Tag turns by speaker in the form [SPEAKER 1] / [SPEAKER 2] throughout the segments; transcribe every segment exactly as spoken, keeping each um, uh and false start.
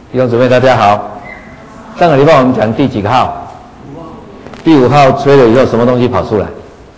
[SPEAKER 1] 弟兄姊妹大家好，上个礼拜我们讲第几个号？第五号吹了以后，什么东西跑出来？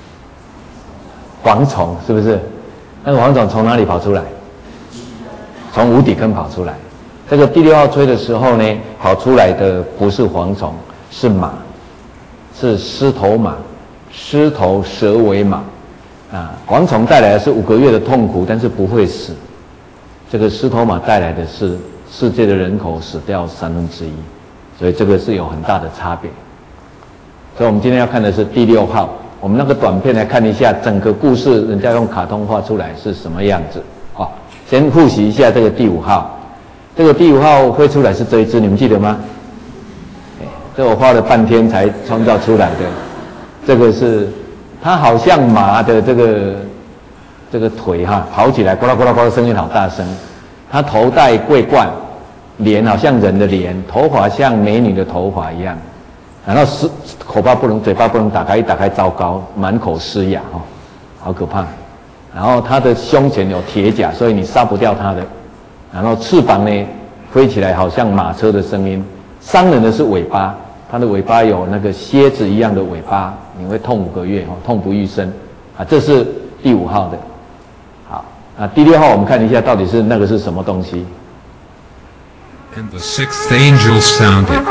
[SPEAKER 1] 蝗虫，是不是？那个蝗虫从哪里跑出来？从无底坑跑出来。这个第六号吹的时候呢，跑出来的不是蝗虫，是马，是狮头马，狮头蛇尾马。啊，蝗虫带来的是五个月的痛苦，但是不会死。这个狮头马带来的是世界的人口死掉三分之一，所以这个是有很大的差别。所以我们今天要看的是第六号。我们那个短片来看一下整个故事，人家用卡通画出来是什么样子。好，先复习一下这个第五号。这个第五号会出来是这一只，你们记得吗？这我花了半天才创造出来的。这个是它好像马的这个这个腿哈，跑起来呱啦呱啦呱啦，声音好大声。它头戴桂冠，脸好像人的脸，头发像美女的头发一样。然后是口巴不能，嘴巴不能打开，一打开糟糕，满口嘶哑哈，好可怕。然后它的胸前有铁甲，所以你杀不掉它的。然后翅膀呢，飞起来好像马车的声音。伤人的是尾巴，它的尾巴有那个蝎子一样的尾巴，你会痛五个月哈，痛不欲生啊。这是第五号的。好，那第六号我们看一下到底是那个是什么东西。
[SPEAKER 2] And the sixth angel sounded,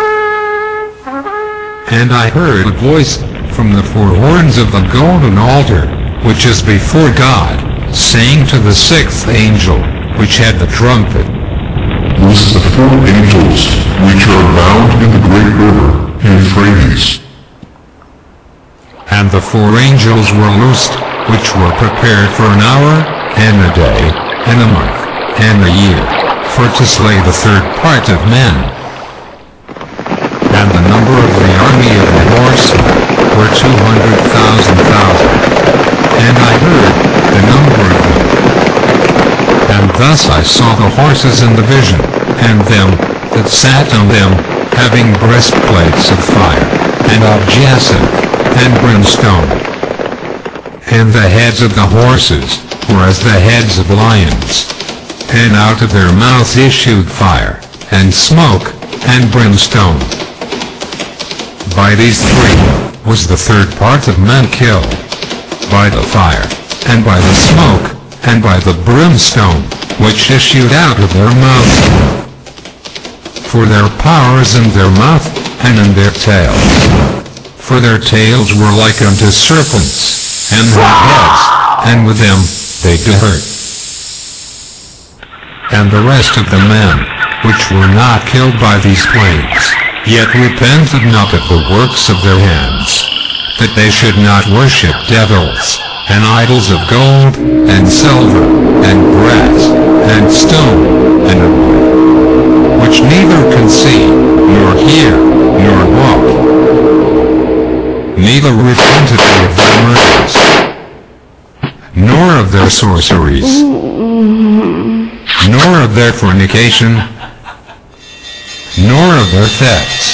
[SPEAKER 2] and I heard a voice from the four horns of the golden altar, which is before God, saying to the sixth angel, which had the trumpet,
[SPEAKER 3] Loose the four angels which are bound in the great river Euphrates.
[SPEAKER 2] And the four angels were loosed, which were prepared for an hour, and a day, and a month, and a year, for to slay the third part of men. And the number of the army of the horsemen were two hundred thousand thousand. And I heard the number of them. And thus I saw the horses in the vision, and them that sat on them, having breastplates of fire, and of jacinth, and brimstone. And the heads of the horses were as the heads of lions. And out of their mouths issued fire, and smoke, and brimstone. By these three was the third part of men killed, by the fire, and by the smoke, and by the brimstone, which issued out of their mouths. For their power is in their mouth, and in their tails. For their tails were like unto serpents, and their heads, and with them they do hurt. And the rest of the men, which were not killed by these plagues, yet repented not of the works of their hands, that they should not worship devils, and idols of gold, and silver, and brass, and stone, and of wood, which neither can see, nor hear, nor walk. Neither repented they of their murders, nor of their sorceries, nor of their fornication, nor of their thefts.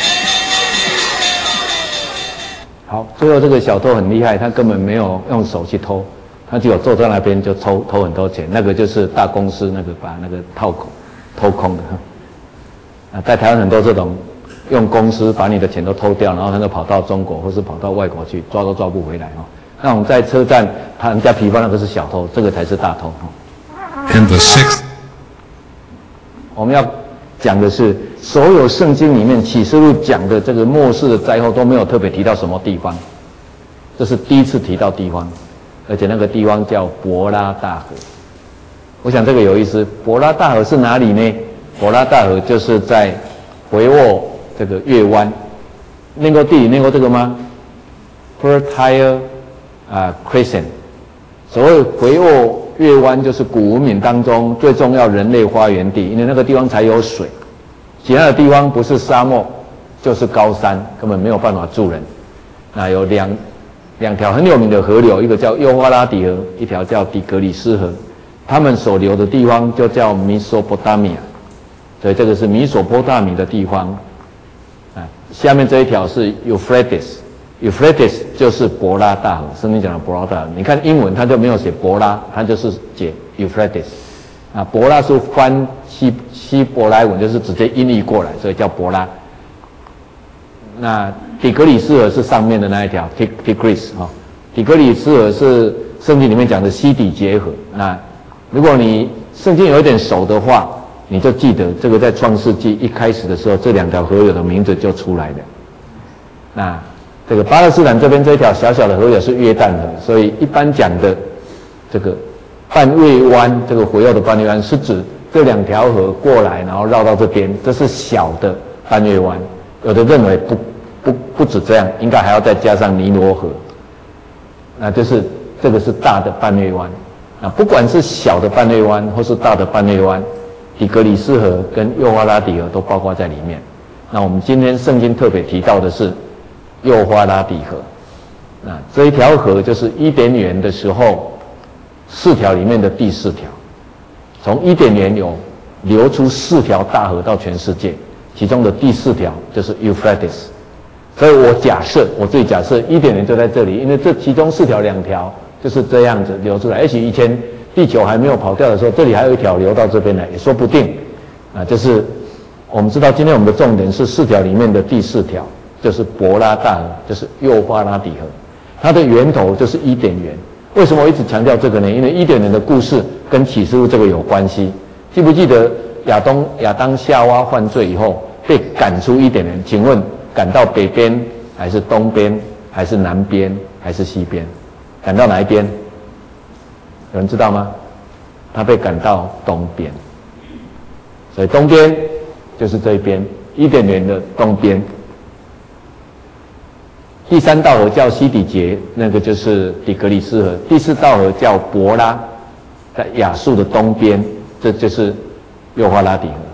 [SPEAKER 1] 好，最后这个小偷很厉害，他根本没有用手去偷，他只有坐在那边就偷偷很多钱，那个就是大公司那个把那个套口偷空的。啊，在台湾很多这种用公司把你的钱都偷掉，然后他就跑到中国或是跑到外国去，抓都抓不回来哦。那种在车站，他人家批发那个是小偷，这个才是大偷。
[SPEAKER 2] And the sixth.
[SPEAKER 1] 我们要讲的是，所有圣经里面启示录讲的这个末世的灾后都没有特别提到什么地方，这是第一次提到地方，而且那个地方叫伯拉大河。我想这个有意思，伯拉大河是哪里呢？伯拉大河就是在回沃这个月湾，念过地理念过这个吗 ？Fertile 啊 Crescent， 所谓回沃月湾就是古文明当中最重要人类发源地，因为那个地方才有水，其他的地方不是沙漠就是高山，根本没有办法住人。那有两两条很有名的河流，一个叫幼发拉底河，一条叫底格里斯河，他们所流的地方就叫米索波大米亚，所以这个是米索波大米的地方。啊，下面这一条是 Euphrates。Euphrates 就是伯拉大河，圣经讲的伯拉大河。你看英文它就没有写伯拉，它就是写 Euphrates。 啊，伯拉是翻希希伯来文，就是直接音译过来，所以叫伯拉。那底格里斯河是上面的那一条 Tigris 哈，底格里斯河是圣经里面讲的西底结河。那如果你圣经有一点熟的话，你就记得这个在创世纪一开始的时候，这两条河流的名字就出来了。那这个巴勒斯坦这边这一条小小的河流是约旦河，所以一般讲的这个半月湾，这个回游的半月湾是指这两条河过来，然后绕到这边，这是小的半月湾。有的认为不不不止这样，应该还要再加上尼罗河，那就是这个是大的半月湾。那不管是小的半月湾或是大的半月湾，底格里斯河跟幼发拉底河都包括在里面。那我们今天圣经特别提到的是幼发拉底河，那这一条河就是伊甸园的时候四条里面的第四条。从伊甸园有流出四条大河到全世界，其中的第四条就是 Euphrates。所以我假设，我自己假设伊甸园就在这里，因为这其中四条两条就是这样子流出来，而且以前地球还没有跑掉的时候，这里还有一条流到这边来，也说不定。啊，就是我们知道今天我们的重点是四条里面的第四条，就是伯拉大河，就是幼发拉底河，它的源头就是伊甸园。为什么我一直强调这个呢？因为伊甸园的故事跟启示录这个有关系。记不记得亚东亚当夏娃犯罪以后被赶出伊甸园？请问赶到北边还是东边还是南边还是西边？赶到哪一边？有人知道吗？他被赶到东边，所以东边就是这一边，伊甸园的东边。第三道河叫西底结，那个就是底格里斯河。第四道河叫伯拉，在亚述的东边，这就是幼发拉底河。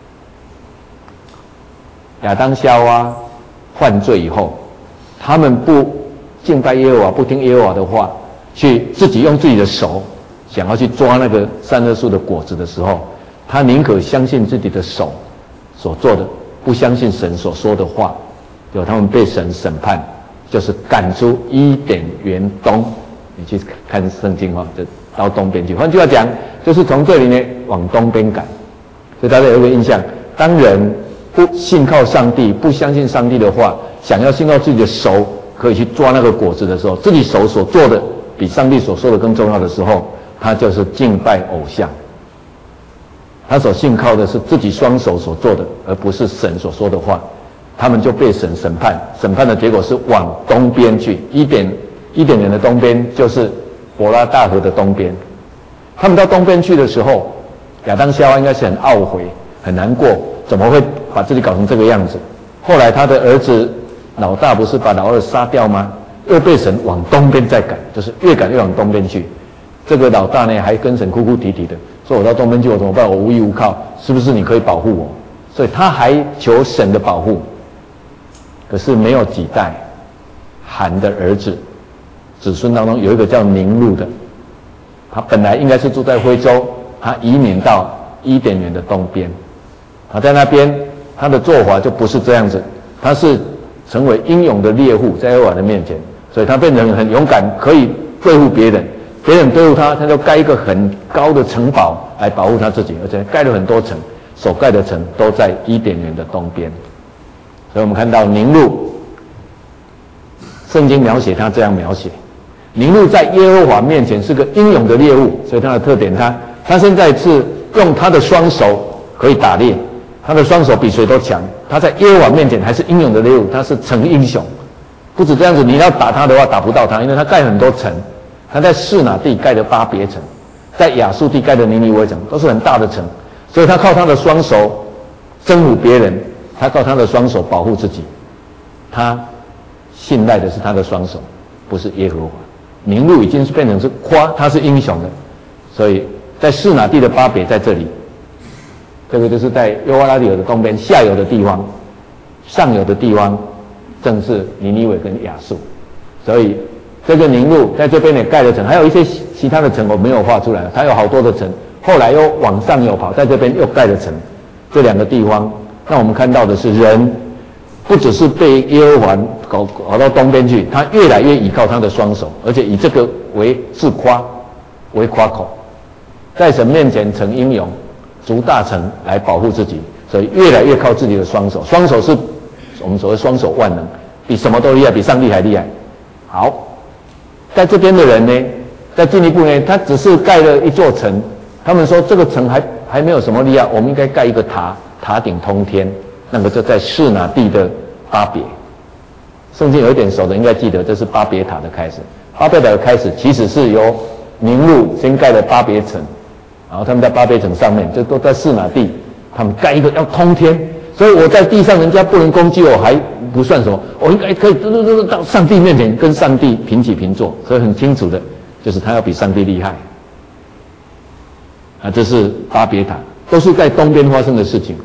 [SPEAKER 1] 亚当夏娃犯罪以后，他们不敬拜耶和华，不听耶和华的话，去自己用自己的手想要去抓那个善恶树的果子的时候，他宁可相信自己的手所做的，不相信神所说的话，就他们被神审判，就是赶出伊甸园东。你去看圣经哈，就到东边去。换句话讲，就是从这里呢往东边赶。所以大家有一个印象，当人不信靠上帝，不相信上帝的话，想要信靠自己的手可以去抓那个果子的时候，自己手所做的比上帝所说的更重要的时候，他就是敬拜偶像。他所信靠的是自己双手所做的，而不是神所说的话。他们就被神审判，审判的结果是往东边去。伊甸伊甸园的东边就是伯拉大河的东边。他们到东边去的时候，亚当夏娃应该是很懊悔、很难过，怎么会把自己搞成这个样子？后来他的儿子老大不是把老二杀掉吗？又被神往东边再赶，就是越赶越往东边去。这个老大呢，还跟神哭哭啼啼的说：“我到东边去，我怎么办？我无依无靠，是不是你可以保护我？”所以他还求神的保护。可是没有几代，含的儿子子孙当中有一个叫宁录的，他本来应该是住在徽州，他移民到伊甸园的东边。他在那边，他的做法就不是这样子，他是成为英勇的猎户，在耶和华的面前，所以他变成很勇敢，可以对付别人。别人对付他，他就盖一个很高的城堡来保护他自己，而且盖了很多城，所盖的城都在伊甸园的东边。所以我们看到宁录，圣经描写他这样描写：宁录在耶和华面前是个英勇的猎物，所以他的特点，他他现在是用他的双手可以打猎，他的双手比谁都强。他在耶和华面前还是英勇的猎物，他是成英雄。不止这样子，你要打他的话打不到他，因为他盖很多城。他在示拿地盖的巴别城，在亚述地盖的尼尼微城，都是很大的城，所以他靠他的双手征服别人，他靠他的双手保护自己，他信赖的是他的双手，不是耶和华。宁录已经是变成是夸他是英雄的，所以在示拿地的巴别在这里，这个就是在幼发拉底河的东边下游的地方，上游的地方正是尼尼微跟亚述，所以这个宁录在这边也盖了城，还有一些其他的城我没有画出来，它有好多的城，后来又往上游跑，在这边又盖了城。这两个地方让我们看到的是，人不只是被耶和华搞搞到东边去，他越来越依靠他的双手，而且以这个为自夸为夸口。 在神面前成英勇，筑大城来保护自己，所以越来越靠自己的双手。双手是我们所谓双手万能，比什么都厉害，比上帝还厉害。好，在这边的人呢，再进一步呢，他只是盖了一座城，他们说这个城还还没有什么厉害，我们应该盖一个塔，塔顶通天，那个就在示拿地的巴别。圣经有一点熟的应该记得，这是巴别塔的开始。巴别塔的开始其实是由宁禄先盖了巴别城，然后他们在巴别城上面，就都在示拿地，他们盖一个要通天。所以我在地上，人家不能攻击我，还不算什么，我应该可以到上帝面前跟上帝平起平坐。所以很清楚的，就是他要比上帝厉害。啊，这是巴别塔，都是在东边发生的事情。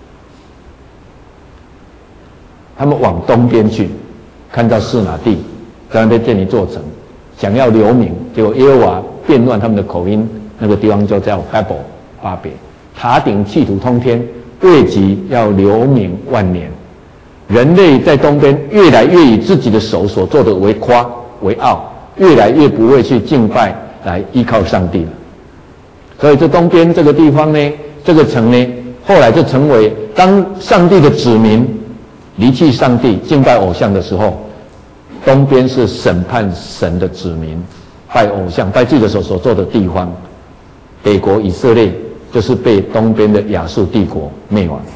[SPEAKER 1] 他们往东边去，看到示拿地在那边建一座城，想要留名，结果耶和华变乱他们的口音，那个地方就叫巴伯巴别。塔顶企图通天，位极要留名万年。人类在东边越来越以自己的手所做的为夸为傲，越来越不会去敬拜来依靠上帝了。所以这东边这个地方呢，这个城呢，后来就成为当上帝的子民离弃上帝敬拜偶像的时候，东边是审判神的子民拜偶像拜自己的手所做的地方。北国以色列就是被东边的亚述帝国灭亡。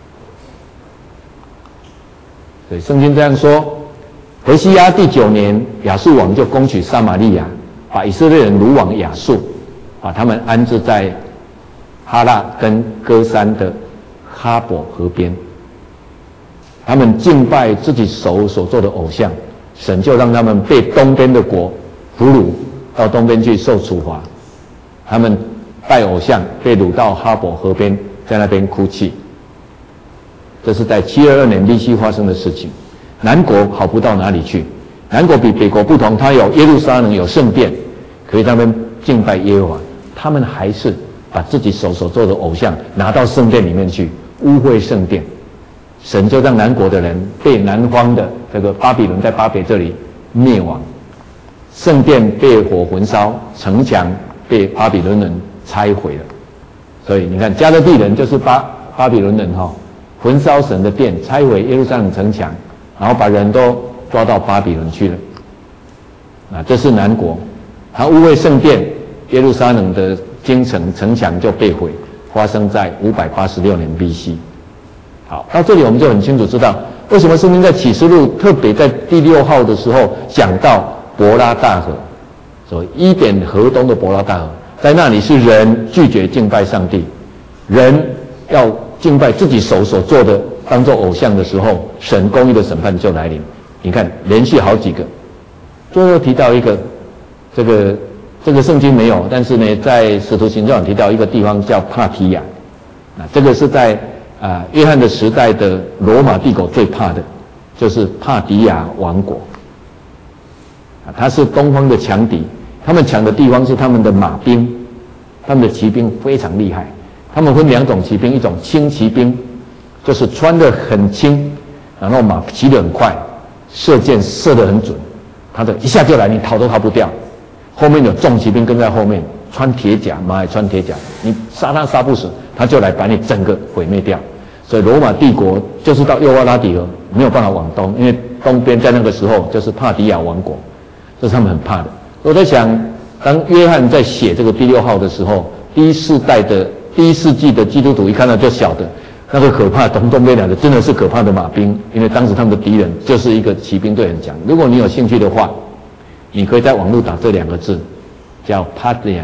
[SPEAKER 1] 所以圣经这样说，何西阿第九年，亚述王就攻取撒玛利亚，把以色列人掳往亚述，把他们安置在哈拉跟歌珊的哈伯河边。他们敬拜自己手所做的偶像，神就让他们被东边的国俘虏到东边去受处罚。他们拜偶像，被掳到哈伯河边，在那边哭泣。这是在七二二年利西发生的事情。南国好不到哪里去，南国比北国不同，它有耶路撒冷有圣殿，可以他们敬拜耶和华，他们还是把自己手所做的偶像拿到圣殿里面去，污秽圣殿。神就让南国的人被南方的这个巴比伦在巴别这里灭亡，圣殿被火焚烧，城墙被巴比伦人拆毁了。所以你看加勒底人就是巴巴比伦人哈、哦，焚烧神的殿，拆毁耶路撒冷城墙，然后把人都抓到巴比伦去了。啊，这是南国，他污秽圣殿，耶路撒冷的京城城墙就被毁，发生在五百八十六年 B C。好，到这里我们就很清楚知道，为什么圣经在启示录特别在第六号的时候讲到伯拉大河，所以伊甸河东的伯拉大河，在那里是人拒绝敬拜上帝，人要敬拜自己手所做的当作偶像的时候，神公义的审判就来临。你看连续好几个，最后提到一个，这个这个圣经没有，但是呢，在使徒行传提到一个地方叫帕提亚，那这个是在啊约翰的时代的罗马帝国最怕的，就是帕迪亚王国。啊，他是东方的强敌，他们强的地方是他们的马兵，他们的骑兵非常厉害。他们分两种骑兵，一种轻骑兵，就是穿得很轻，然后马骑得很快，射箭射得很准，他的一下就来，你逃都逃不掉。后面有重骑兵跟在后面，穿铁甲，马也穿铁甲，你杀他杀不死，他就来把你整个毁灭掉。所以罗马帝国就是到幼发拉底河没有办法往东，因为东边在那个时候就是帕迪亚王国，这是他们很怕的。我在想，当约翰在写这个第六号的时候，第一世代的第一世纪的基督徒一看到就晓得，那个可怕东东边来的真的是可怕的马兵，因为当时他们的敌人就是一个骑兵队很强。如果你有兴趣的话，你可以在网络打这两个字，叫 Parthian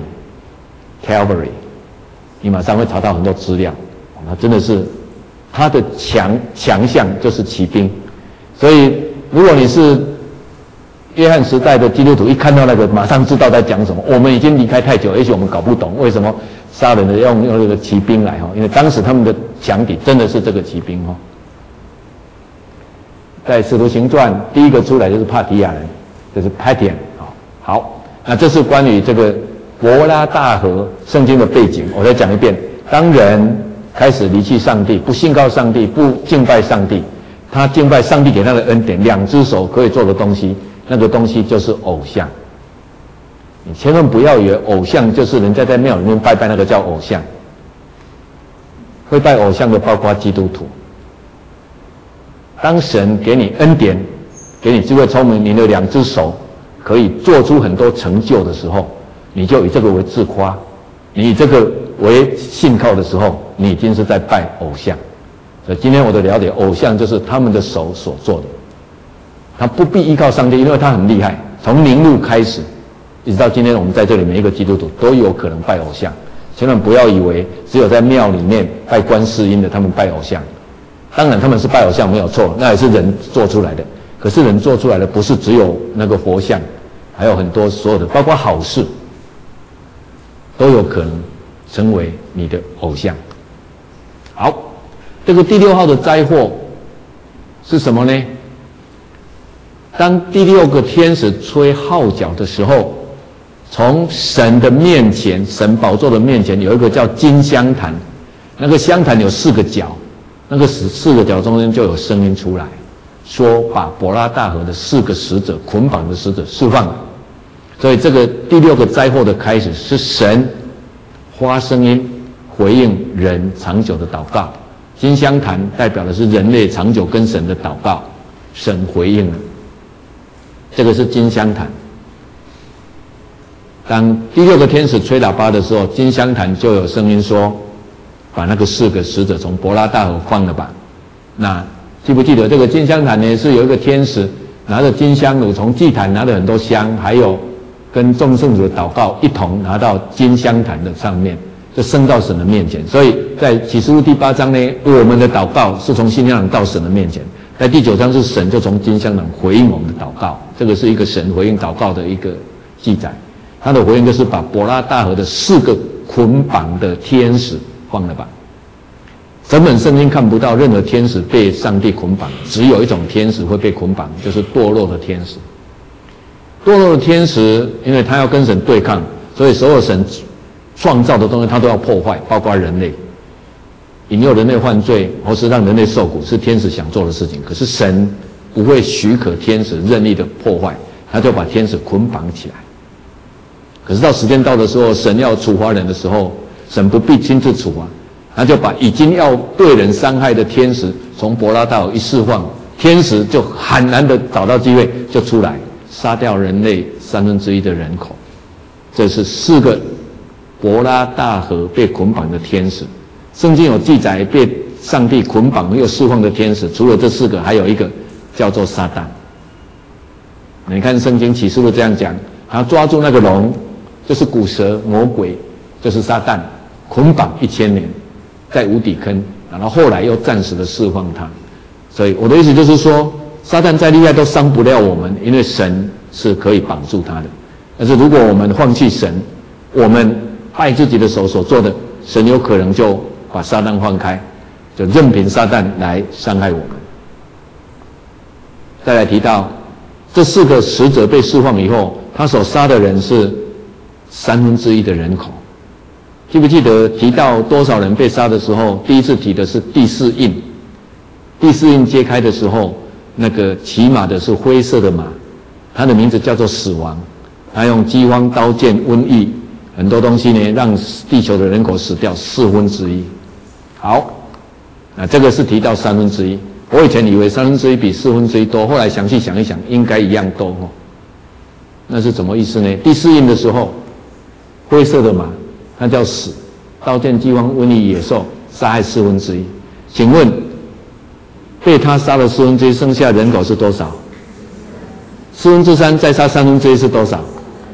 [SPEAKER 1] Cavalry， 你马上会查到很多资料。那真的是他的强强项就是骑兵，所以如果你是约翰时代的基督徒，一看到那个马上知道在讲什么。我们已经离开太久，也许我们搞不懂为什么杀人的用用那个骑兵来哈，因为当时他们的强敌真的是这个骑兵哈。在《使徒行传》第一个出来就是帕提亚人，就是 Parthian 啊。好，那这是关于这个伯拉大河圣经的背景，我再讲一遍。当人开始离弃上帝，不信靠上帝，不敬拜上帝，他敬拜上帝给他的恩典，两只手可以做的东西，那个东西就是偶像。 你千万不要以为偶像就是人家在庙里面拜拜那个叫偶像。会拜偶像的包括基督徒。当神给你恩典，给你智慧聪明，你的两只手可以做出很多成就的时候，你就以这个为自夸，你以这个为信靠的时候，你已经是在拜偶像。所以今天我的了解，偶像就是他们的手所做的，他不必依靠上帝，因为他很厉害。从宁路开始，一直到今天，我们在这里每一个基督徒都有可能拜偶像。千万不要以为只有在庙里面拜观世音的他们拜偶像，当然他们是拜偶像没有错，那也是人做出来的。可是人做出来的不是只有那个佛像，还有很多所有的，包括好事，都有可能成为你的偶像。好，这个第六号的灾祸是什么呢？当第六个天使吹号角的时候，从神的面前，神宝座的面前有一个叫金香坛，那个香坛有四个角，那个四四个角中间就有声音出来，说把伯拉大河的四个使者捆绑的使者释放了。所以这个第六个灾祸的开始是神发声音回应人长久的祷告，金香坛代表的是人类长久跟神的祷告，神回应了。这个是金香坛。当第六个天使吹喇叭的时候，金香坛就有声音说：“把那个四个使者从伯拉大河放了吧。”那记不记得这个金香坛呢？是有一个天使拿着金香炉，从祭坛拿了很多香，还有跟众圣徒的祷告一同拿到金香坛的上面，就升到神的面前。所以在启示录第八章呢，我们的祷告是从金香坛到神的面前。在第九章是神就从金香坛回应我们的祷告，这个是一个神回应祷告的一个记载。他的回应就是把伯拉大河的四个捆绑的天使放了吧。整本圣经看不到任何天使被上帝捆绑，只有一种天使会被捆绑，就是堕落的天使。堕落的天使，因为他要跟神对抗，所以所有神创造的东西他都要破坏，包括人类。引诱人类犯罪，或是让人类受苦，是天使想做的事情。可是神不会许可天使任意的破坏，他就把天使捆绑起来。可是到时间到的时候，神要处罚人的时候，神不必亲自处罚，他就把已经要对人伤害的天使从伯拉大河一释放，天使就悍然的找到机会就出来，杀掉人类三分之一的人口。这是四个伯拉大河被捆绑的天使。圣经有记载被上帝捆绑又释放的天使，除了这四个，还有一个叫做撒旦。你看圣经启示录这样讲，他抓住那个龙，就是古蛇魔鬼，就是撒旦，捆绑一千年，在无底坑，然后后来又暂时的释放他。所以我的意思就是说，撒旦再厉害都伤不了我们，因为神是可以绑住他的。但是如果我们放弃神，我们拜自己的手所做的，神有可能就把撒旦放开，就任凭撒旦来伤害我们。再来提到这四个使者被释放以后，他所杀的人是三分之一的人口。记不记得提到多少人被杀的时候，第一次提的是第四印。第四印揭开的时候，那个骑马的是灰色的马，他的名字叫做死亡。他用饥荒、刀剑、瘟疫很多东西呢，让地球的人口死掉四分之一。好，那这个是提到三分之一。我以前以为三分之一比四分之一多，后来详细想一想，应该一样多哦。那是什么意思呢？第四印的时候，灰色的马，它叫死，刀剑、饥荒、瘟疫、野兽，杀害四分之一。请问，被他杀了四分之一，剩下人口是多少？四分之三再杀三分之一是多少？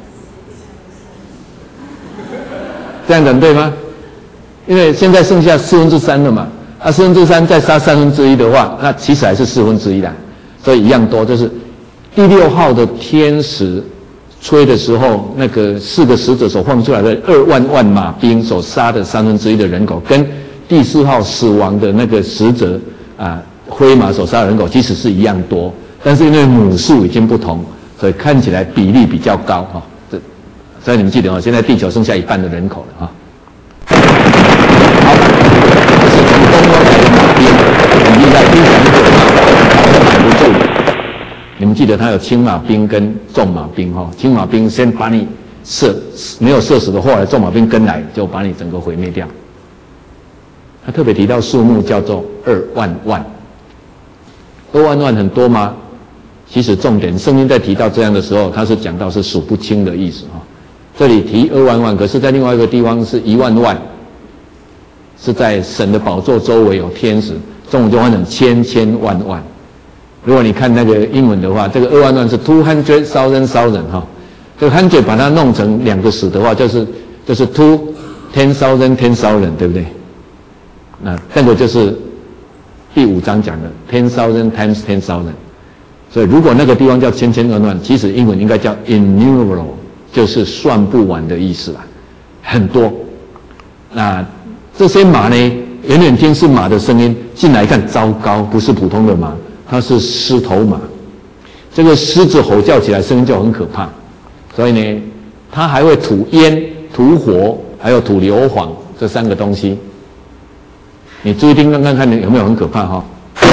[SPEAKER 1] 这样讲对吗？因为现在剩下四分之三了嘛，啊，四分之三再杀三分之一的话，那其实还是四分之一啦，所以一样多。就是第六号的天使吹的时候，那个四个使者所放出来的二万万马兵所杀的三分之一的人口，跟第四号死亡的那个使者啊灰马所杀的人口，其实是一样多，但是因为母数已经不同，所以看起来比例比较高哈。这所以你们记得哦，现在地球剩下一半的人口了哈。好，这是从东欧来的马兵，很厉害，兵强可怕，跑都挡不住。你们记得他有轻马兵跟重马兵哈，轻马兵先把你射没有射死的，后来众马兵跟来就把你整个毁灭掉。他特别提到数目叫做二万万，二万万很多吗？其实重点，圣经在提到这样的时候，他是讲到是数不清的意思哈。这里提二万万，可是在另外一个地方是一万万，是在神的宝座周围有天使，中文就换成千千万万。如果你看那个英文的话，这个二万万是 two hundred thousand thousand 哈，这个 hundred 把它弄成两个十的话，就是就是 two ten thousand ten thousand， 对不对？那那个就是第五章讲的 ten thousand times ten thousand。所以如果那个地方叫千千万万，其实英文应该叫 innumerable， 就是算不完的意思啦，很多。那这些马呢，远远听是马的声音，进来看，糟糕，不是普通的马，它是狮头马。这个狮子吼叫起来声音就很可怕，所以呢，它还会吐烟、吐火，还有吐硫磺这三个东西。你注意听看看看，有没有很可怕哈？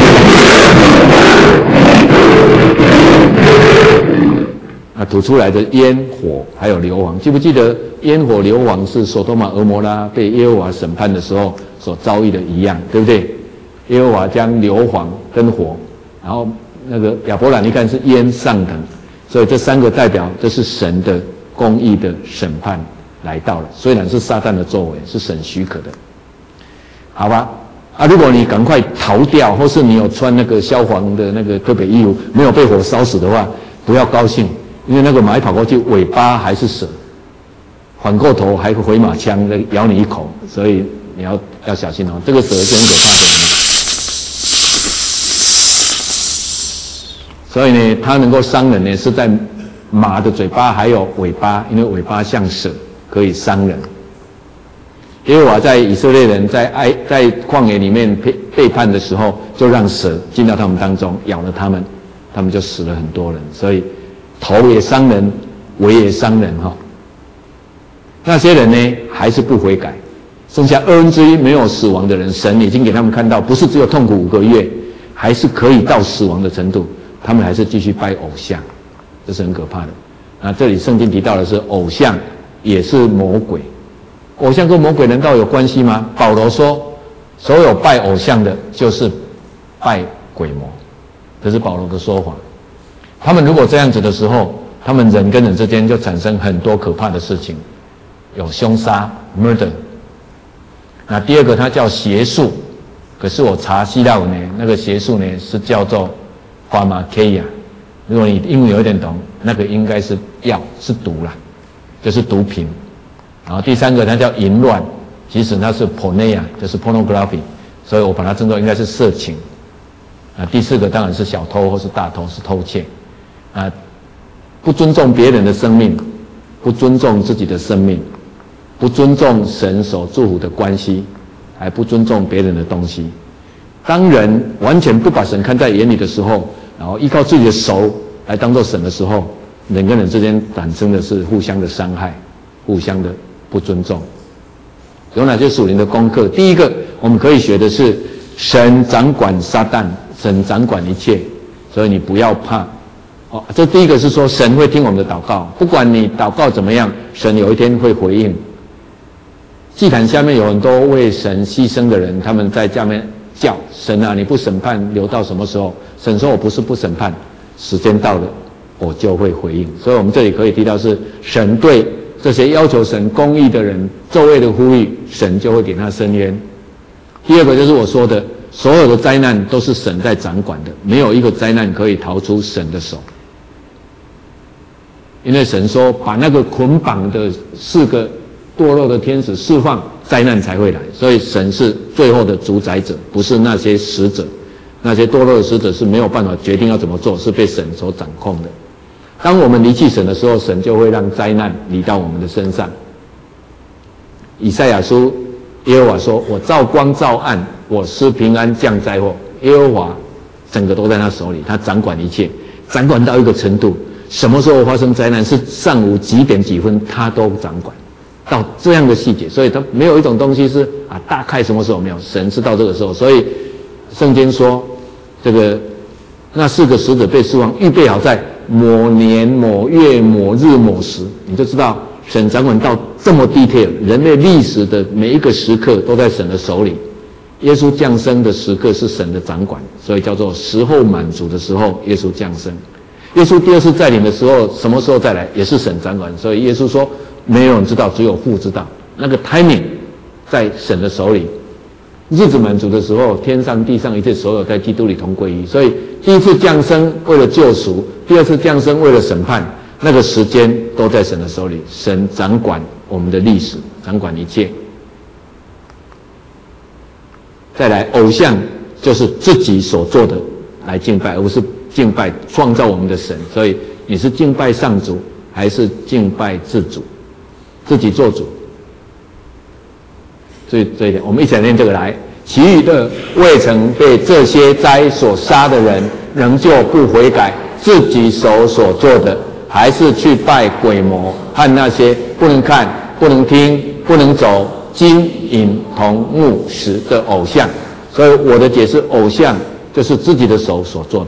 [SPEAKER 1] 啊，吐出来的烟火还有硫磺，记不记得烟火硫磺是所多玛俄摩拉被耶和华审判的时候所遭遇的一样，对不对？耶和华将硫磺跟火，然后那个亚伯兰一看是烟上腾，所以这三个代表这是神的公义的审判来到了，虽然是撒旦的作为，是神许可的，好吧？啊，如果你赶快逃掉，或是你有穿那个消防的那个特别衣服，没有被火烧死的话，不要高兴，因为那个马一跑过去，尾巴还是蛇，反过头还会回马枪咬你一口，所以你要要小心哦。这个蛇是很可怕的，所以呢，它能够伤人呢，是在马的嘴巴还有尾巴，因为尾巴像蛇，可以伤人。耶和华在以色列人在埃在旷野里面背背叛的时候，就让蛇进到他们当中，咬了他们，他们就死了很多人。所以头也伤人，尾也伤人哈、哦。那些人呢，还是不悔改，剩下二分之一没有死亡的人，神已经给他们看到，不是只有痛苦五个月，还是可以到死亡的程度，他们还是继续拜偶像，这是很可怕的。那这里圣经提到的是偶像也是魔鬼。偶像跟魔鬼难道有关系吗？保罗说，所有拜偶像的，就是拜鬼魔，这是保罗的说法。他们如果这样子的时候，他们人跟人之间就产生很多可怕的事情，有凶杀 murder。那第二个，它叫邪术，可是我查希腊文呢，那个邪术呢是叫做 pharmakeia。如果你英文有一点懂，那个应该是药，是毒啦，就是毒品。然后第三个它叫淫乱，其实它是 porneia， 就是 pornography， 所以我把它称作应该是色情。啊，第四个当然是小偷或是大偷，是偷窃。啊，不尊重别人的生命，不尊重自己的生命，不尊重神所祝福的关系，还不尊重别人的东西。当人完全不把神看在眼里的时候，然后依靠自己的手来当作神的时候，人跟人之间产生的是互相的伤害，互相的不尊重。有哪些属灵的功课？第一个，我们可以学的是神掌管撒旦，神掌管一切，所以你不要怕。哦，这第一个是说神会听我们的祷告，不管你祷告怎么样，神有一天会回应。祭坛下面有很多为神牺牲的人，他们在下面叫神啊，你不审判留到什么时候？神说我不是不审判，时间到了我就会回应。所以我们这里可以提到是神对这些要求神公义的人昼夜的呼吁，神就会给他伸冤。第二个就是我说的，所有的灾难都是神在掌管的，没有一个灾难可以逃出神的手。因为神说把那个捆绑的四个堕落的天使释放，灾难才会来。所以神是最后的主宰者，不是那些使者。那些堕落的使者是没有办法决定要怎么做，是被神所掌控的。当我们离弃神的时候，神就会让灾难临到我们的身上。以赛亚书，耶和华说，我照光照暗，我施平安降灾祸。耶和华整个都在他手里，他掌管一切，掌管到一个程度，什么时候发生灾难，是上午几点几分，他都掌管到这样的细节。所以他没有一种东西是啊大概什么时候没有，神是到这个时候。所以圣经说，这个那四个使者被释放，预备好在某年某月某日某时，你就知道神掌管到这么 detail， 人类历史的每一个时刻都在神的手里。耶稣降生的时刻是神的掌管，所以叫做时候满足的时候，耶稣降生。耶稣第二次再临的时候，什么时候再来，也是神掌管。所以耶稣说，没有人知道，只有父知道。那个 timing 在神的手里。日子满足的时候，天上地上一切所有在基督里同归一。所以第一次降生为了救赎，第二次降生为了审判，那个时间都在神的手里。神掌管我们的历史，掌管一切。再来，偶像就是自己所做的来敬拜，而不是敬拜创造我们的神。所以你是敬拜上主还是敬拜自主，自己做主。所以这一点我们一起来念这个来。其余的未曾被这些灾所杀的人，仍旧不悔改，自己手所做的还是去拜鬼魔和那些不能看、不能听、不能走、金银铜木石的偶像。所以我的解释，偶像就是自己的手所做的。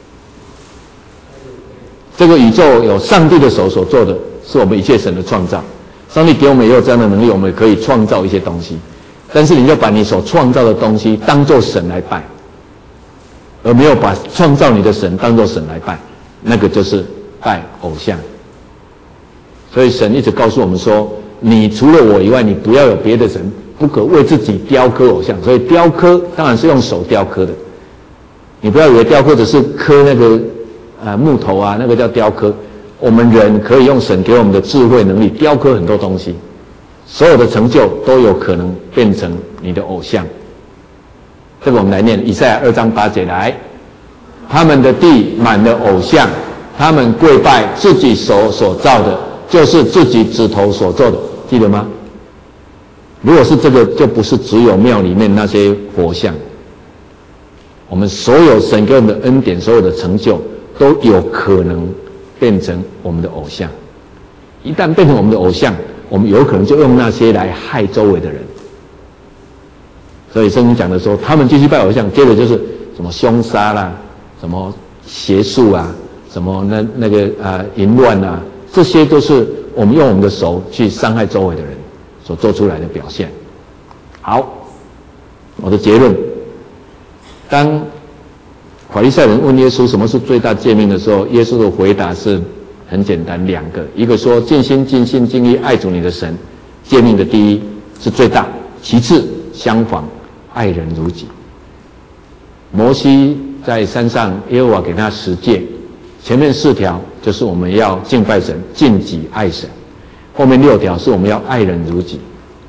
[SPEAKER 1] 这个宇宙有上帝的手所做的，是我们一切神的创造。上帝给我们也有这样的能力，我们可以创造一些东西。但是你就把你所创造的东西当作神来拜，而没有把创造你的神当作神来拜，那个就是拜偶像。所以神一直告诉我们说，你除了我以外，你不要有别的神，不可为自己雕刻偶像。所以雕刻当然是用手雕刻的，你不要以为雕刻只是刻那个呃木头啊，那个叫雕刻。我们人可以用神给我们的智慧能力雕刻很多东西，所有的成就都有可能变成你的偶像。这个我们来念以赛亚二章八节来，他们的地满了偶像，他们跪拜自己手所造的，就是自己指头所做的，记得吗？如果是这个，就不是只有庙里面那些佛像。我们所有神给我们的恩典，所有的成就都有可能变成我们的偶像。一旦变成我们的偶像，我们有可能就用那些来害周围的人。所以圣经讲的说，他们继续拜偶像，接着就是什么凶杀啦，什么邪术啊，什么那那个啊淫乱啊，这些都是我们用我们的手去伤害周围的人所做出来的表现。好，我的结论，当法利赛人问耶稣什么是最大诫命的时候，耶稣的回答是很简单，两个，一个说尽心尽性尽意爱主你的神，诫命的第一是最大，其次相仿爱人如己。摩西在山上，耶和华给他十诫，前面四条就是我们要敬拜神，尽己爱神，后面六条是我们要爱人如己。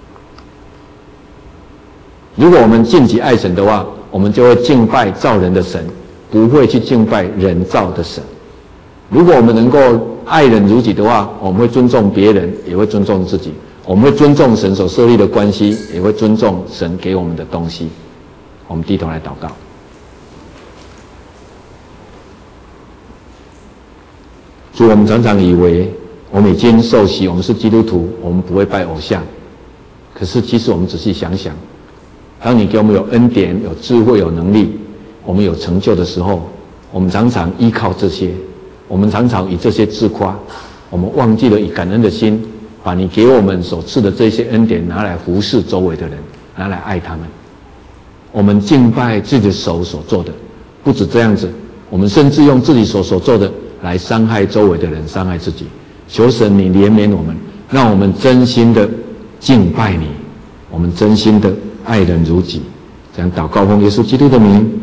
[SPEAKER 1] 如果我们尽己爱神的话，我们就会敬拜造人的神，不会去敬拜人造的神。如果我们能够爱人如己的话，我们会尊重别人，也会尊重自己。我们会尊重神所设立的关系，也会尊重神给我们的东西。我们低头来祷告。主，我们常常以为我们已经受洗，我们是基督徒，我们不会拜偶像。可是其实我们仔细想想，当你给我们有恩典、有智慧、有能力，我们有成就的时候，我们常常依靠这些，我们常常以这些自夸，我们忘记了以感恩的心，把你给我们所赐的这些恩典拿来服侍周围的人，拿来爱他们。我们敬拜自己的手所做的，不止这样子，我们甚至用自己手所做的来伤害周围的人，伤害自己。求神你怜悯我们，让我们真心的敬拜你，我们真心的爱人如己。这样祷告奉耶稣基督的名。